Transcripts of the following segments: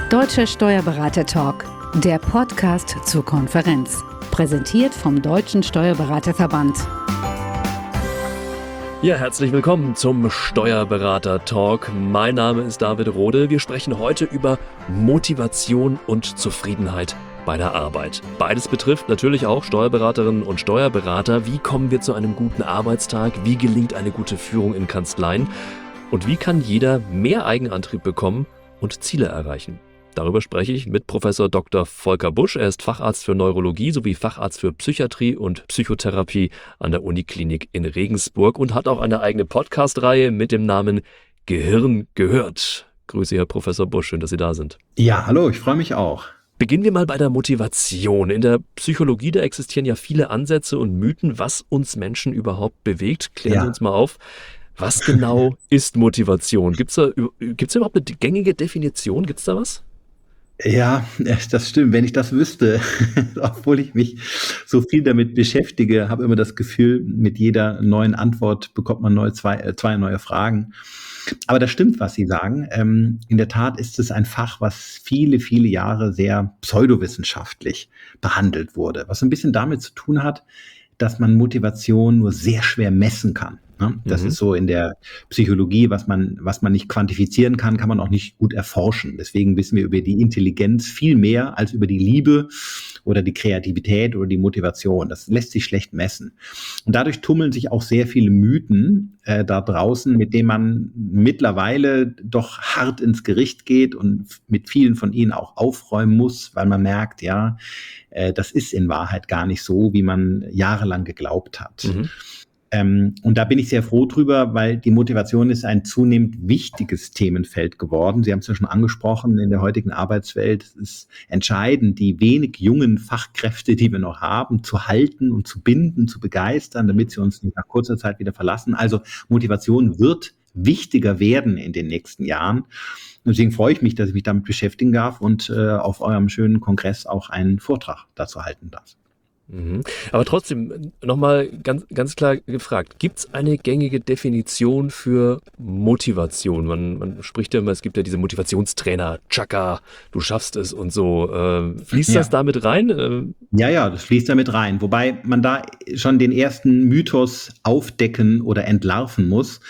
Deutscher Steuerberater-Talk, der Podcast zur Konferenz. Präsentiert vom Deutschen Steuerberaterverband. Ja, herzlich willkommen zum Steuerberater-Talk. Mein Name ist David Rode. Wir sprechen heute über Motivation und Zufriedenheit bei der Arbeit. Beides betrifft natürlich auch Steuerberaterinnen und Steuerberater. Wie kommen wir zu einem guten Arbeitstag? Wie gelingt eine gute Führung in Kanzleien? Und wie kann jeder mehr Eigenantrieb bekommen und Ziele erreichen? Darüber spreche ich mit Professor Dr. Volker Busch. Er ist Facharzt für Neurologie sowie Facharzt für Psychiatrie und Psychotherapie an der Uniklinik in Regensburg und hat auch eine eigene Podcast-Reihe mit dem Namen Gehirn gehört. Grüße, Herr Professor Busch, schön, dass Sie da sind. Ja, hallo, ich freue mich auch. Beginnen wir mal bei der Motivation. In der Psychologie, da existieren ja viele Ansätze und Mythen, was uns Menschen überhaupt bewegt. Klären Sie uns mal auf. Was genau ist Motivation? Gibt's da überhaupt eine gängige Definition? Gibt's da was? Ja, das stimmt. Wenn ich das wüsste, obwohl ich mich so viel damit beschäftige, habe immer das Gefühl, mit jeder neuen Antwort bekommt man zwei neue Fragen. Aber das stimmt, was Sie sagen. In der Tat ist es ein Fach, was viele, viele Jahre sehr pseudowissenschaftlich behandelt wurde, was ein bisschen damit zu tun hat, dass man Motivation nur sehr schwer messen kann. Das ist so in der Psychologie, was man nicht quantifizieren kann, kann man auch nicht gut erforschen. Deswegen wissen wir über die Intelligenz viel mehr als über die Liebe oder die Kreativität oder die Motivation. Das lässt sich schlecht messen. Und dadurch tummeln sich auch sehr viele Mythen da draußen, mit denen man mittlerweile doch hart ins Gericht geht und mit vielen von ihnen auch aufräumen muss, weil man merkt, ja, das ist in Wahrheit gar nicht so, wie man jahrelang geglaubt hat. Und da bin ich sehr froh drüber, weil die Motivation ist ein zunehmend wichtiges Themenfeld geworden. Sie haben es ja schon angesprochen, in der heutigen Arbeitswelt ist es entscheidend, die wenig jungen Fachkräfte, die wir noch haben, zu halten und zu binden, zu begeistern, damit sie uns nicht nach kurzer Zeit wieder verlassen. Also Motivation wird wichtiger werden in den nächsten Jahren. Deswegen freue ich mich, dass ich mich damit beschäftigen darf und auf eurem schönen Kongress auch einen Vortrag dazu halten darf. Aber trotzdem nochmal ganz klar gefragt, gibt es eine gängige Definition für Motivation? Man spricht ja immer, es gibt ja diese Motivationstrainer, Chaka, du schaffst es und so. Fließt das damit rein? Ja, das fließt damit rein. Wobei man da schon den ersten Mythos aufdecken oder entlarven muss.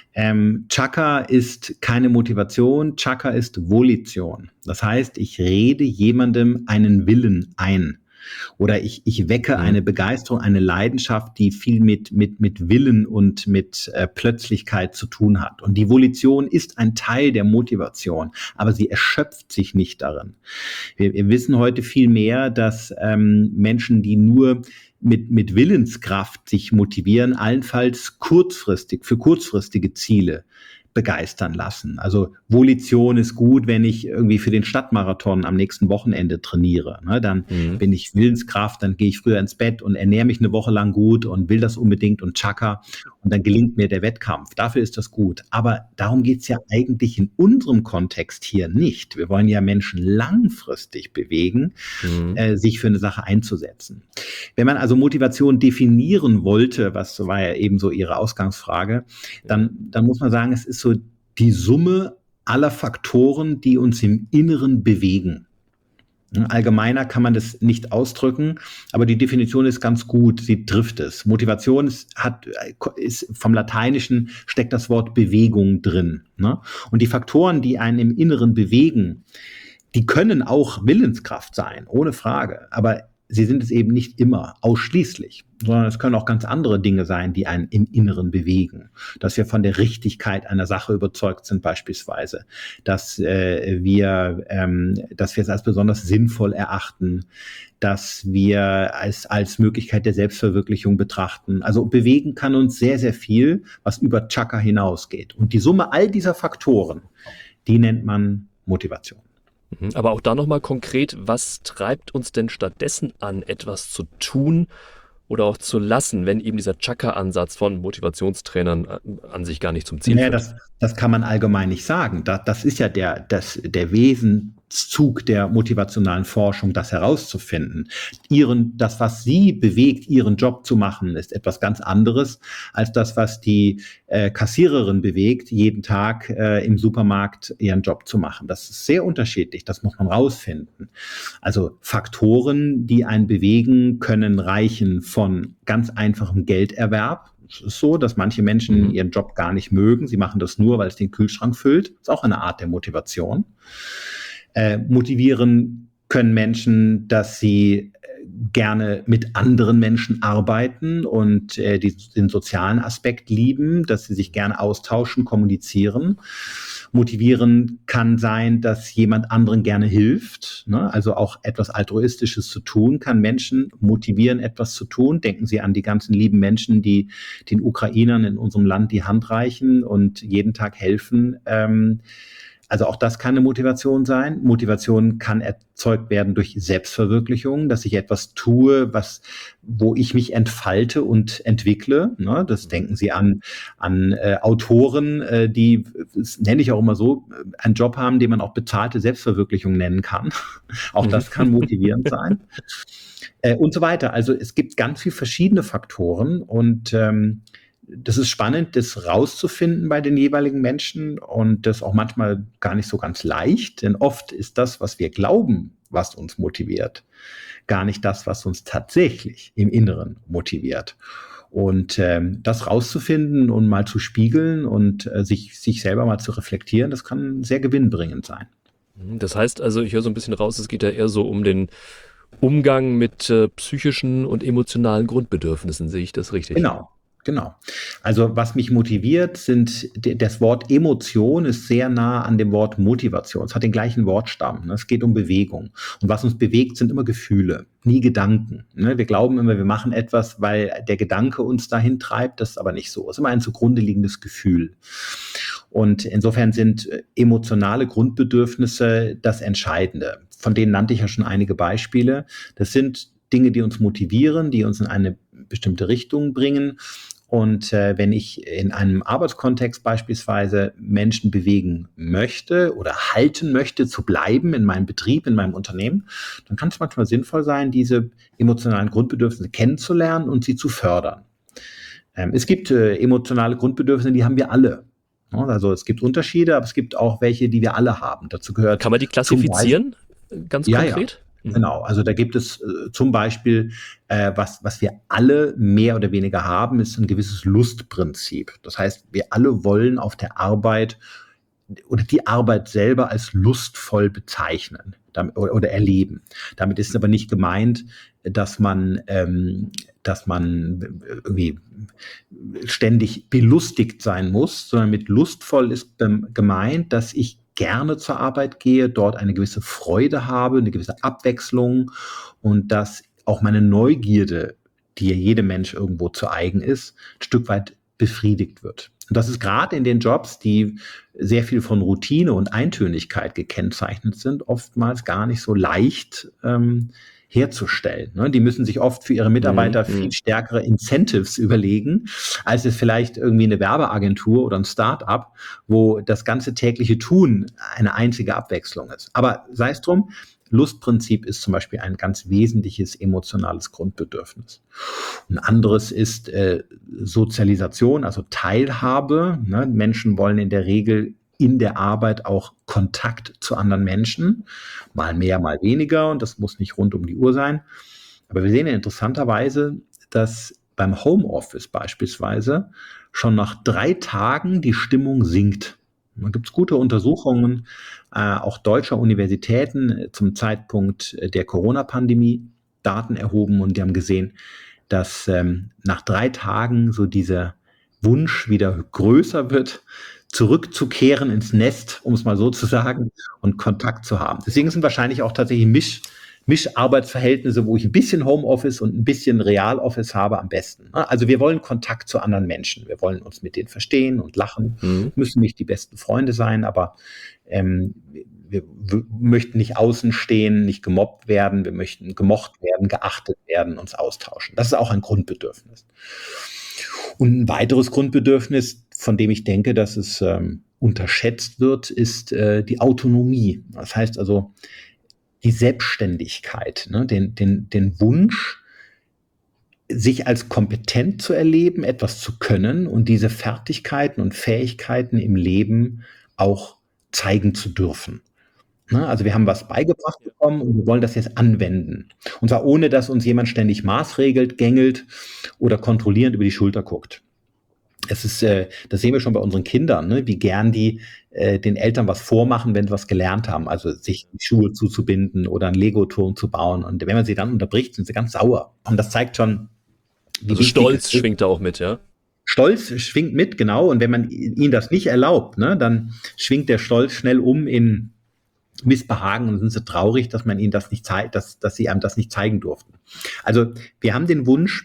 Chaka ist keine Motivation, Chaka ist Volition. Das heißt, ich rede jemandem einen Willen ein. Oder ich wecke eine Begeisterung, eine Leidenschaft, die viel mit Willen und mit Plötzlichkeit zu tun hat. Und die Volition ist ein Teil der Motivation, aber sie erschöpft sich nicht darin. Wir wissen heute viel mehr, dass Menschen, die nur mit Willenskraft sich motivieren, allenfalls für kurzfristige Ziele begeistern lassen. Also Volition ist gut, wenn ich irgendwie für den Stadtmarathon am nächsten Wochenende trainiere. Dann bin ich Willenskraft, dann gehe ich früher ins Bett und ernähre mich eine Woche lang gut und will das unbedingt und Chaka und dann gelingt mir der Wettkampf. Dafür ist das gut. Aber darum geht's ja eigentlich in unserem Kontext hier nicht. Wir wollen ja Menschen langfristig bewegen, sich für eine Sache einzusetzen. Wenn man also Motivation definieren wollte, was war ja eben so Ihre Ausgangsfrage, dann muss man sagen, es ist so die Summe aller Faktoren, die uns im Inneren bewegen. Allgemeiner kann man das nicht ausdrücken, aber die Definition ist ganz gut, sie trifft es. Motivation ist vom Lateinischen, steckt das Wort Bewegung drin. Und die Faktoren, die einen im Inneren bewegen, die können auch Willenskraft sein, ohne Frage, aber sie sind es eben nicht immer ausschließlich, sondern es können auch ganz andere Dinge sein, die einen im Inneren bewegen. Dass wir von der Richtigkeit einer Sache überzeugt sind beispielsweise, dass wir es als besonders sinnvoll erachten, dass wir als Möglichkeit der Selbstverwirklichung betrachten. Also bewegen kann uns sehr, sehr viel, was über Chaka hinausgeht. Und die Summe all dieser Faktoren, die nennt man Motivation. Aber auch da nochmal konkret, was treibt uns denn stattdessen an, etwas zu tun oder auch zu lassen, wenn eben dieser Chaka-Ansatz von Motivationstrainern an sich gar nicht zum Ziel führt? Das kann man allgemein nicht sagen. Das ist ja der Zug der motivationalen Forschung, das herauszufinden. Das, was sie bewegt, ihren Job zu machen, ist etwas ganz anderes als das, was die Kassiererin bewegt, jeden Tag im Supermarkt ihren Job zu machen. Das ist sehr unterschiedlich, das muss man rausfinden. Also Faktoren, die einen bewegen, können reichen von ganz einfachem Gelderwerb. Es ist so, dass manche Menschen ihren Job gar nicht mögen. Sie machen das nur, weil es den Kühlschrank füllt. Das ist auch eine Art der Motivation. Motivieren können Menschen, dass sie gerne mit anderen Menschen arbeiten und den sozialen Aspekt lieben, dass sie sich gerne austauschen, kommunizieren. Motivieren kann sein, dass jemand anderen gerne hilft, ne? Also auch etwas Altruistisches zu tun, kann Menschen motivieren, etwas zu tun. Denken Sie an die ganzen lieben Menschen, die den Ukrainern in unserem Land die Hand reichen und jeden Tag helfen. Also auch das kann eine Motivation sein. Motivation kann erzeugt werden durch Selbstverwirklichung, dass ich etwas tue, wo ich mich entfalte und entwickle. Ne? Das denken Sie an Autoren, die, das nenne ich auch immer so, einen Job haben, den man auch bezahlte Selbstverwirklichung nennen kann. Auch das kann motivierend sein. Und so weiter. Also es gibt ganz viele verschiedene Faktoren und das ist spannend, das rauszufinden bei den jeweiligen Menschen und das auch manchmal gar nicht so ganz leicht, denn oft ist das, was wir glauben, was uns motiviert, gar nicht das, was uns tatsächlich im Inneren motiviert. Und das rauszufinden und mal zu spiegeln und sich selber mal zu reflektieren, das kann sehr gewinnbringend sein. Das heißt also, ich höre so ein bisschen raus, es geht ja eher so um den Umgang mit psychischen und emotionalen Grundbedürfnissen. Sehe ich das richtig? Genau. Also was mich motiviert, das Wort Emotion ist sehr nah an dem Wort Motivation. Es hat den gleichen Wortstamm. Ne? Es geht um Bewegung. Und was uns bewegt, sind immer Gefühle, nie Gedanken. Ne? Wir glauben immer, wir machen etwas, weil der Gedanke uns dahin treibt. Das ist aber nicht so. Es ist immer ein zugrunde liegendes Gefühl. Und insofern sind emotionale Grundbedürfnisse das Entscheidende. Von denen nannte ich ja schon einige Beispiele. Das sind Dinge, die uns motivieren, die uns in eine bestimmte Richtung bringen. Und wenn ich in einem Arbeitskontext beispielsweise Menschen bewegen möchte oder halten möchte, zu bleiben in meinem Betrieb, in meinem Unternehmen, dann kann es manchmal sinnvoll sein, diese emotionalen Grundbedürfnisse kennenzulernen und sie zu fördern. Es gibt emotionale Grundbedürfnisse, die haben wir alle. Also es gibt Unterschiede, aber es gibt auch welche, die wir alle haben. Dazu gehört. Kann man die klassifizieren, ganz konkret? Ja. Genau, also da gibt es zum Beispiel, was wir alle mehr oder weniger haben, ist ein gewisses Lustprinzip. Das heißt, wir alle wollen auf der Arbeit oder die Arbeit selber als lustvoll bezeichnen oder erleben. Damit ist aber nicht gemeint, dass man irgendwie ständig belustigt sein muss, sondern mit lustvoll ist gemeint, dass ich gerne zur Arbeit gehe, dort eine gewisse Freude habe, eine gewisse Abwechslung und dass auch meine Neugierde, die ja jedem Mensch irgendwo zu eigen ist, ein Stück weit befriedigt wird. Und das ist gerade in den Jobs, die sehr viel von Routine und Eintönigkeit gekennzeichnet sind, oftmals gar nicht so leicht herzustellen. Ne? Die müssen sich oft für ihre Mitarbeiter viel stärkere Incentives überlegen, als es vielleicht irgendwie eine Werbeagentur oder ein Start-up, wo das ganze tägliche Tun eine einzige Abwechslung ist. Aber sei es drum, Lustprinzip ist zum Beispiel ein ganz wesentliches emotionales Grundbedürfnis. Ein anderes ist Sozialisation, also Teilhabe. Ne? Menschen wollen in der Regel in der Arbeit auch Kontakt zu anderen Menschen, mal mehr, mal weniger, und das muss nicht rund um die Uhr sein. Aber wir sehen ja interessanterweise, dass beim Homeoffice beispielsweise schon nach 3 Tagen die Stimmung sinkt. Da gibt es gute Untersuchungen, auch deutscher Universitäten zum Zeitpunkt der Corona-Pandemie Daten erhoben und die haben gesehen, dass nach 3 Tagen so dieser Wunsch wieder größer wird, zurückzukehren ins Nest, um es mal so zu sagen, und Kontakt zu haben. Deswegen sind wahrscheinlich auch tatsächlich Mischarbeitsverhältnisse, wo ich ein bisschen Homeoffice und ein bisschen Realoffice habe, am besten. Also wir wollen Kontakt zu anderen Menschen. Wir wollen uns mit denen verstehen und lachen. Müssen nicht die besten Freunde sein, aber wir möchten nicht außen stehen, nicht gemobbt werden. Wir möchten gemocht werden, geachtet werden, uns austauschen. Das ist auch ein Grundbedürfnis. Und ein weiteres Grundbedürfnis, von dem ich denke, dass es unterschätzt wird, ist die Autonomie. Das heißt also die Selbstständigkeit, ne? Den Wunsch, sich als kompetent zu erleben, etwas zu können und diese Fertigkeiten und Fähigkeiten im Leben auch zeigen zu dürfen. Ne? Also wir haben was beigebracht bekommen und wir wollen das jetzt anwenden. Und zwar ohne, dass uns jemand ständig maßregelt, gängelt oder kontrollierend über die Schulter guckt. Das sehen wir schon bei unseren Kindern, ne? Wie gern die den Eltern was vormachen, wenn sie was gelernt haben. Also sich die Schuhe zuzubinden oder einen Lego-Turm zu bauen. Und wenn man sie dann unterbricht, sind sie ganz sauer. Und das zeigt schon, wie Also wichtig Stolz es ist. schwingt da auch mit, ja? Stolz schwingt mit, genau. Und wenn man ihnen das nicht erlaubt, ne, dann schwingt der Stolz schnell um in Missbehagen und sind sie traurig, dass man ihnen das nicht zeigt, dass sie einem das nicht zeigen durften. Also wir haben den Wunsch,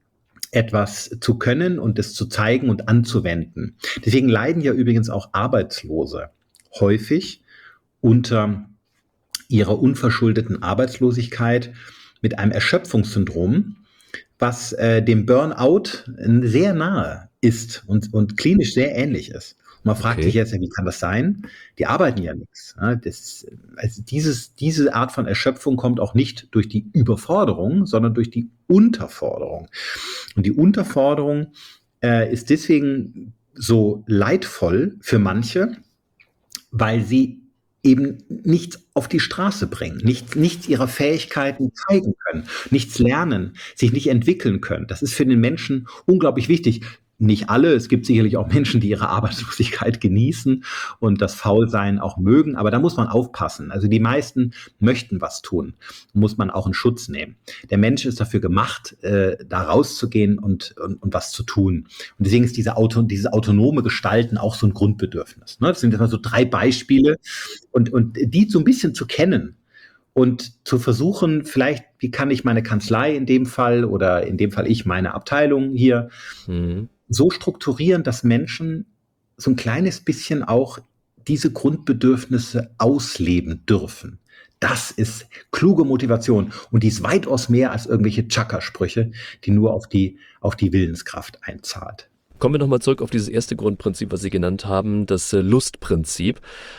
etwas zu können und es zu zeigen und anzuwenden. Deswegen leiden ja übrigens auch Arbeitslose häufig unter ihrer unverschuldeten Arbeitslosigkeit mit einem Erschöpfungssyndrom, was dem Burnout sehr nahe ist und klinisch sehr ähnlich ist. Und man fragt sich jetzt, wie kann das sein? Die arbeiten ja nichts. Ja, also diese Art von Erschöpfung kommt auch nicht durch die Überforderung, sondern durch die Unterforderung. Und die Unterforderung ist deswegen so leidvoll für manche, weil sie eben nichts auf die Straße bringen, nichts ihrer Fähigkeiten zeigen können, nichts lernen, sich nicht entwickeln können. Das ist für den Menschen unglaublich wichtig. Nicht alle, es gibt sicherlich auch Menschen, die ihre Arbeitslosigkeit genießen und das Faulsein auch mögen, aber da muss man aufpassen. Also die meisten möchten was tun, muss man auch in Schutz nehmen. Der Mensch ist dafür gemacht, da rauszugehen und was zu tun. Und deswegen ist dieses autonome Gestalten auch so ein Grundbedürfnis. Ne? Das sind immer so 3 Beispiele und die so ein bisschen zu kennen und zu versuchen, vielleicht, wie kann ich meine Kanzlei in dem Fall oder in dem Fall ich meine Abteilung hier so strukturieren, dass Menschen so ein kleines bisschen auch diese Grundbedürfnisse ausleben dürfen. Das ist kluge Motivation und die ist weitaus mehr als irgendwelche Chakra-Sprüche, die nur auf die Willenskraft einzahlt. Kommen wir nochmal zurück auf dieses erste Grundprinzip, was Sie genannt haben, das Lustprinzip.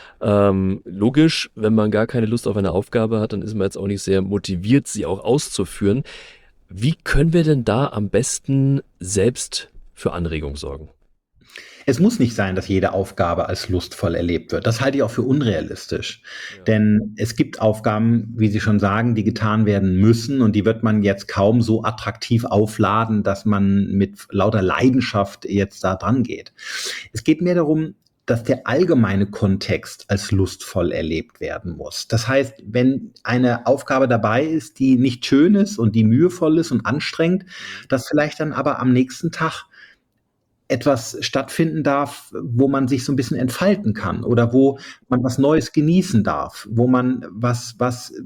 Logisch, wenn man gar keine Lust auf eine Aufgabe hat, dann ist man jetzt auch nicht sehr motiviert, sie auch auszuführen. Wie können wir denn da am besten selbst für Anregung sorgen? Es muss nicht sein, dass jede Aufgabe als lustvoll erlebt wird. Das halte ich auch für unrealistisch. Ja. Denn es gibt Aufgaben, wie Sie schon sagen, die getan werden müssen und die wird man jetzt kaum so attraktiv aufladen, dass man mit lauter Leidenschaft jetzt da dran geht. Es geht mehr darum, dass der allgemeine Kontext als lustvoll erlebt werden muss. Das heißt, wenn eine Aufgabe dabei ist, die nicht schön ist und die mühevoll ist und anstrengend, dass vielleicht dann aber am nächsten Tag etwas stattfinden darf, wo man sich so ein bisschen entfalten kann oder wo man was Neues genießen darf, wo man was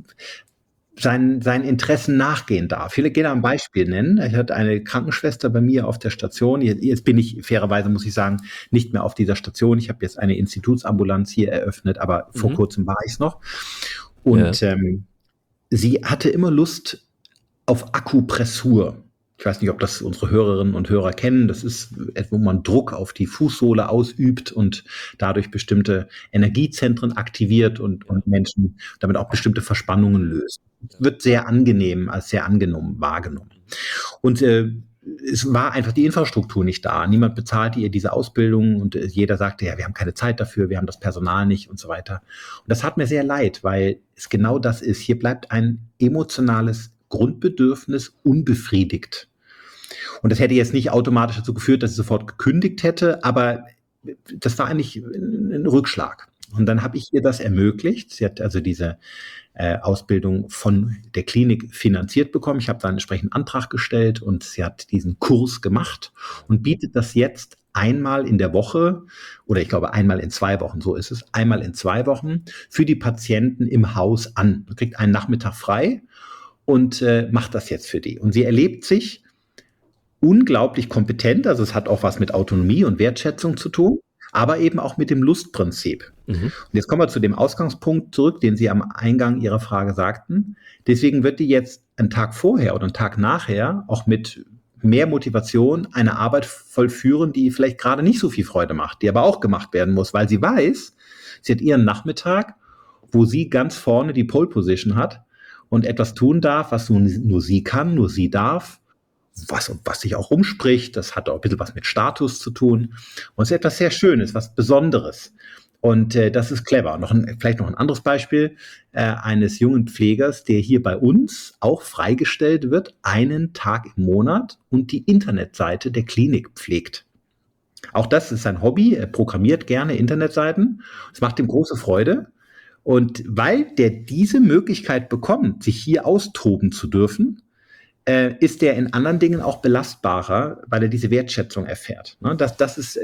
seinen Interessen nachgehen darf. Ich will gerne ein Beispiel nennen. Ich hatte eine Krankenschwester bei mir auf der Station. Jetzt bin ich fairerweise, muss ich sagen, nicht mehr auf dieser Station. Ich habe jetzt eine Institutsambulanz hier eröffnet, aber vor kurzem war ich es noch. Und sie hatte immer Lust auf Akupressur. Ich weiß nicht, ob das unsere Hörerinnen und Hörer kennen. Das ist, wo man Druck auf die Fußsohle ausübt und dadurch bestimmte Energiezentren aktiviert und Menschen damit auch bestimmte Verspannungen löst. Wird sehr angenehm, als sehr angenommen wahrgenommen. Und es war einfach die Infrastruktur nicht da. Niemand bezahlte ihr diese Ausbildung und jeder sagte, ja, wir haben keine Zeit dafür, wir haben das Personal nicht und so weiter. Und das hat mir sehr leid, weil es genau das ist. Hier bleibt ein emotionales Grundbedürfnis unbefriedigt. Und das hätte jetzt nicht automatisch dazu geführt, dass ich sofort gekündigt hätte, aber das war eigentlich ein Rückschlag. Und dann habe ich ihr das ermöglicht. Sie hat also diese Ausbildung von der Klinik finanziert bekommen. Ich habe da einen entsprechenden Antrag gestellt und sie hat diesen Kurs gemacht und bietet das jetzt einmal in der Woche oder ich glaube einmal in 2 Wochen, so ist es, einmal in 2 Wochen für die Patienten im Haus an. Man kriegt einen Nachmittag frei und macht das jetzt für die. Und sie erlebt sich unglaublich kompetent, also es hat auch was mit Autonomie und Wertschätzung zu tun, aber eben auch mit dem Lustprinzip. Und jetzt kommen wir zu dem Ausgangspunkt zurück, den Sie am Eingang Ihrer Frage sagten. Deswegen wird die jetzt einen Tag vorher oder einen Tag nachher auch mit mehr Motivation eine Arbeit vollführen, die vielleicht gerade nicht so viel Freude macht, die aber auch gemacht werden muss, weil sie weiß, sie hat ihren Nachmittag, wo sie ganz vorne die Pole Position hat und etwas tun darf, was nur sie kann, nur sie darf, was sich auch rumspricht. Das hat auch ein bisschen was mit Status zu tun. Und es ist etwas sehr Schönes, was Besonderes. Und das ist clever. Vielleicht noch ein anderes Beispiel eines jungen Pflegers, der hier bei uns auch freigestellt wird, einen Tag im Monat und die Internetseite der Klinik pflegt. Auch das ist sein Hobby. Er programmiert gerne Internetseiten. Es macht ihm große Freude. Und weil der diese Möglichkeit bekommt, sich hier austoben zu dürfen, ist der in anderen Dingen auch belastbarer, weil er diese Wertschätzung erfährt. Das ist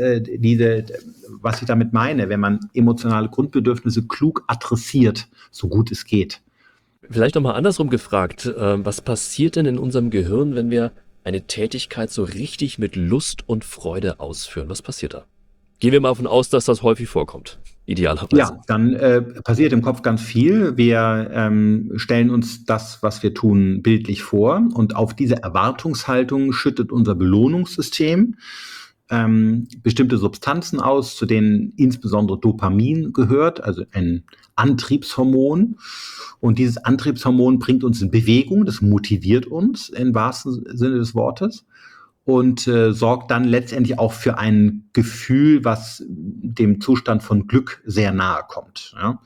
was ich damit meine, wenn man emotionale Grundbedürfnisse klug adressiert, so gut es geht. Vielleicht nochmal andersrum gefragt, was passiert denn in unserem Gehirn, wenn wir eine Tätigkeit so richtig mit Lust und Freude ausführen? Was passiert da? Gehen wir mal davon aus, dass das häufig vorkommt, idealerweise. Ja, dann passiert im Kopf ganz viel. Wir stellen uns das, was wir tun, bildlich vor. Und auf diese Erwartungshaltung schüttet unser Belohnungssystem bestimmte Substanzen aus, zu denen insbesondere Dopamin gehört, also ein Antriebshormon. Und dieses Antriebshormon bringt uns in Bewegung, das motiviert uns im wahrsten Sinne des Wortes. Und sorgt dann letztendlich auch für ein Gefühl, was dem Zustand von Glück sehr nahe kommt. Ja?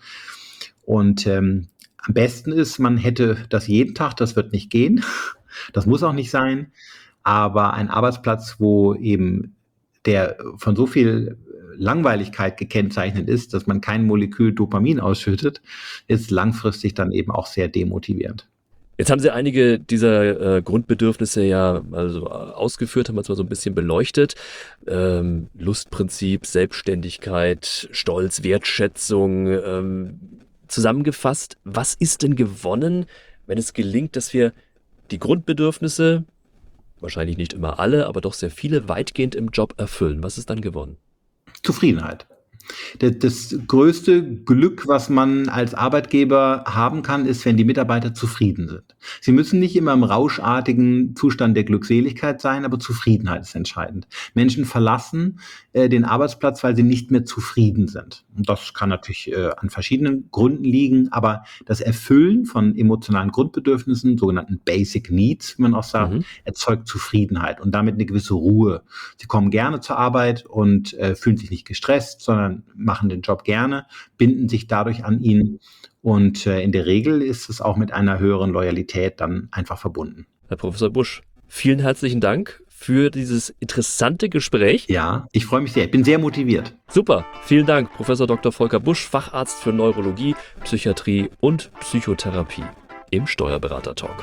Und am besten ist, man hätte das jeden Tag, das wird nicht gehen, das muss auch nicht sein, aber ein Arbeitsplatz, wo eben der von so viel Langweiligkeit gekennzeichnet ist, dass man kein Molekül Dopamin ausschüttet, ist langfristig dann eben auch sehr demotivierend. Jetzt haben Sie einige dieser Grundbedürfnisse ja ausgeführt, haben wir es mal so ein bisschen beleuchtet. Lustprinzip, Selbstständigkeit, Stolz, Wertschätzung. Zusammengefasst, was ist denn gewonnen, wenn es gelingt, dass wir die Grundbedürfnisse, wahrscheinlich nicht immer alle, aber doch sehr viele, weitgehend im Job erfüllen? Was ist dann gewonnen? Zufriedenheit. Das größte Glück, was man als Arbeitgeber haben kann, ist, wenn die Mitarbeiter zufrieden sind. Sie müssen nicht immer im rauschartigen Zustand der Glückseligkeit sein, aber Zufriedenheit ist entscheidend. Menschen verlassen den Arbeitsplatz, weil sie nicht mehr zufrieden sind. Und das kann natürlich an verschiedenen Gründen liegen, aber das Erfüllen von emotionalen Grundbedürfnissen, sogenannten Basic Needs, wie man auch sagt, erzeugt Zufriedenheit und damit eine gewisse Ruhe. Sie kommen gerne zur Arbeit und fühlen sich nicht gestresst, sondern machen den Job gerne, binden sich dadurch an ihn und in der Regel ist es auch mit einer höheren Loyalität dann einfach verbunden. Herr Professor Busch, vielen herzlichen Dank für dieses interessante Gespräch. Ja, ich freue mich sehr. Ich bin sehr motiviert. Super, vielen Dank, Professor Dr. Volker Busch, Facharzt für Neurologie, Psychiatrie und Psychotherapie im Steuerberater-Talk.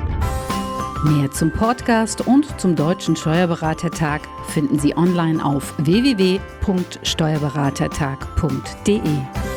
Mehr zum Podcast und zum Deutschen Steuerberatertag finden Sie online auf www.steuerberatertag.de.